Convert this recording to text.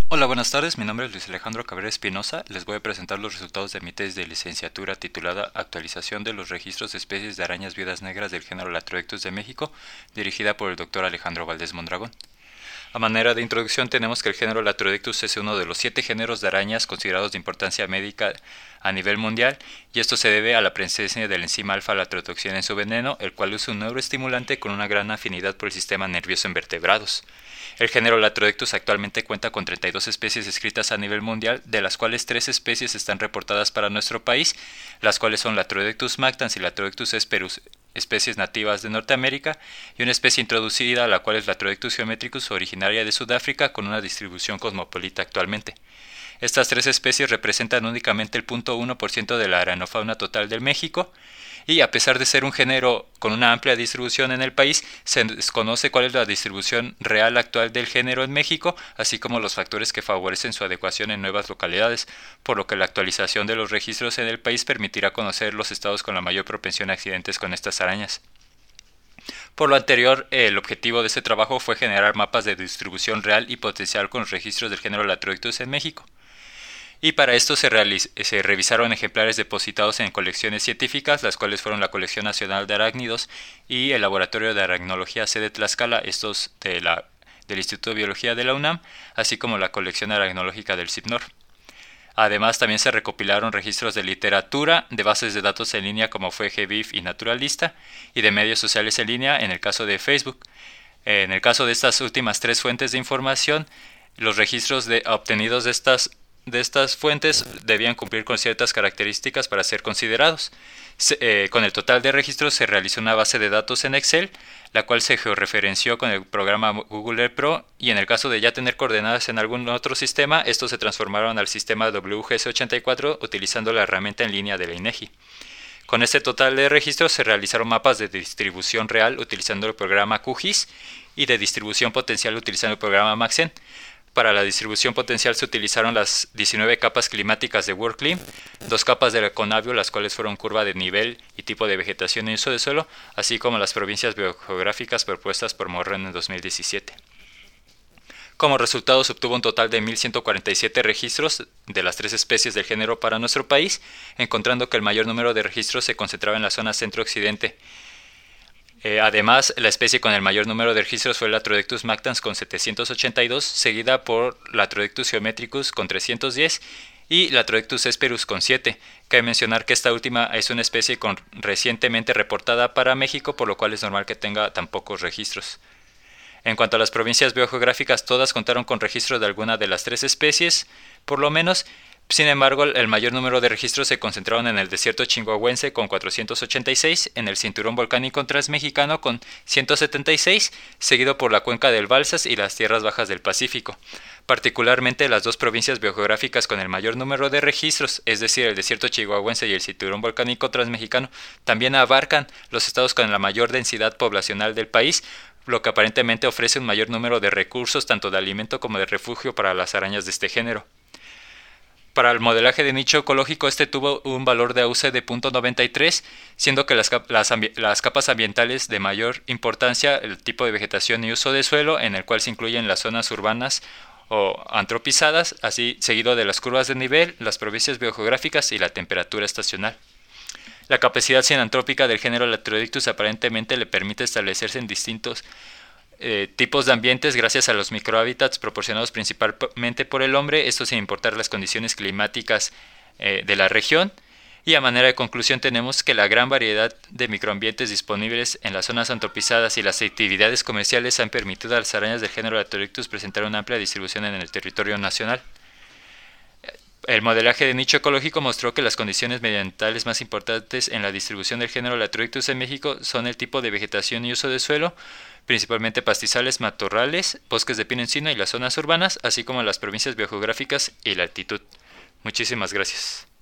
Hola, buenas tardes. Mi nombre es Luis Alejandro Cabrera Espinosa. Les voy a presentar los resultados de mi tesis de licenciatura titulada Actualización de los registros de especies de arañas viudas negras del género Latrodectus de México, dirigida por el doctor Alejandro Valdés Mondragón. A manera de introducción tenemos que el género Latrodectus es uno de los 7 géneros de arañas considerados de importancia médica a nivel mundial, y esto se debe a la presencia de la enzima alfa-latrotoxina en su veneno, el cual es un neuroestimulante con una gran afinidad por el sistema nervioso en vertebrados. El género Latrodectus actualmente cuenta con 32 especies descritas a nivel mundial, de las cuales 3 especies están reportadas para nuestro país, las cuales son Latrodectus mactans y Latrodectus hesperus, especies nativas de Norteamérica, y una especie introducida, la cual es Latrodectus geometricus, originaria de Sudáfrica, con una distribución cosmopolita actualmente. Estas 3 especies representan únicamente el 0.1% de la aranofauna total del México, y a pesar de ser un género con una amplia distribución en el país, se desconoce cuál es la distribución real actual del género en México, así como los factores que favorecen su adecuación en nuevas localidades, por lo que la actualización de los registros en el país permitirá conocer los estados con la mayor propensión a accidentes con estas arañas. Por lo anterior, el objetivo de este trabajo fue generar mapas de distribución real y potencial con los registros del género Latrodectus en México. Y para esto se revisaron ejemplares depositados en colecciones científicas, las cuales fueron la Colección Nacional de Arácnidos y el Laboratorio de Aracnología C de Tlaxcala, estos del Instituto de Biología de la UNAM, así como la Colección Aracnológica del CIPNOR. Además, también se recopilaron registros de literatura, de bases de datos en línea como fue GBIF y Naturalista, y de medios sociales en línea en el caso de Facebook. En el caso de estas últimas 3 fuentes de información, los registros obtenidos de estas fuentes debían cumplir con ciertas características para ser considerados. Con el total de registros se realizó una base de datos en Excel, la cual se georreferenció con el programa Google Earth Pro, y en el caso de ya tener coordenadas en algún otro sistema, estos se transformaron al sistema WGS84 utilizando la herramienta en línea de la INEGI. Con este total de registros se realizaron mapas de distribución real utilizando el programa QGIS y de distribución potencial utilizando el programa Maxent. Para la distribución potencial se utilizaron las 19 capas climáticas de WorldClim, 2 capas de Conavio, las cuales fueron curva de nivel y tipo de vegetación y uso de suelo, así como las provincias biogeográficas propuestas por Morren en 2017. Como resultado se obtuvo un total de 1.147 registros de las 3 especies del género para nuestro país, encontrando que el mayor número de registros se concentraba en la zona centro-occidente. Además, la especie con el mayor número de registros fue Latrodectus mactans con 782, seguida por Latrodectus geometricus con 310 y Latrodectus hesperus con 7. Cabe mencionar que esta última es una especie recientemente reportada para México, por lo cual es normal que tenga tan pocos registros. En cuanto a las provincias biogeográficas, todas contaron con registro de alguna de las 3 especies, por lo menos. Sin embargo, el mayor número de registros se concentraron en el desierto chihuahuense con 486, en el cinturón volcánico transmexicano con 176, seguido por la cuenca del Balsas y las tierras bajas del Pacífico. Particularmente las 2 provincias biogeográficas con el mayor número de registros, es decir, el desierto chihuahuense y el cinturón volcánico transmexicano, también abarcan los estados con la mayor densidad poblacional del país, lo que aparentemente ofrece un mayor número de recursos tanto de alimento como de refugio para las arañas de este género. Para el modelaje de nicho ecológico, este tuvo un valor de AUC de 0.93, siendo que las capas ambientales de mayor importancia, el tipo de vegetación y uso de suelo, en el cual se incluyen las zonas urbanas o antropizadas, así seguido de las curvas de nivel, las provincias biogeográficas y la temperatura estacional. La capacidad sinantrópica del género Latrodectus aparentemente le permite establecerse en distintos tipos de ambientes gracias a los microhábitats proporcionados principalmente por el hombre, esto sin importar las condiciones climáticas de la región. Y a manera de conclusión tenemos que la gran variedad de microambientes disponibles en las zonas antropizadas y las actividades comerciales han permitido a las arañas del género Latrodectus presentar una amplia distribución en el territorio nacional. El modelaje de nicho ecológico mostró que las condiciones medioambientales más importantes en la distribución del género Latrodectus en México son el tipo de vegetación y uso de suelo, principalmente pastizales, matorrales, bosques de pino-encino y las zonas urbanas, así como las provincias biogeográficas y la altitud. Muchísimas gracias.